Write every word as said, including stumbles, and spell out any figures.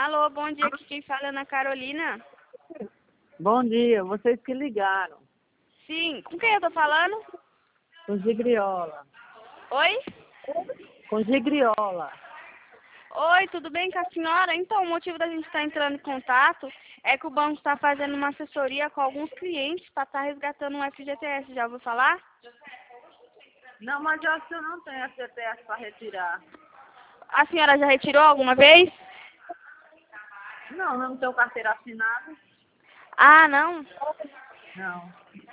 Alô, bom dia, aqui quem fala é Ana Carolina. Bom dia, vocês que ligaram. Sim, com quem eu tô falando? Com Gigriola. Oi? Com Gigriola. Oi, tudo bem com a senhora? Então, o motivo da gente estar entrando em contato é que o banco está fazendo uma assessoria com alguns clientes para estar resgatando um F G T S. Já ouviu falar? Não, mas eu acho que eu não tenho F G T S para retirar. A senhora já retirou alguma vez? Não, não tenho carteira assinada. Ah, não? Não.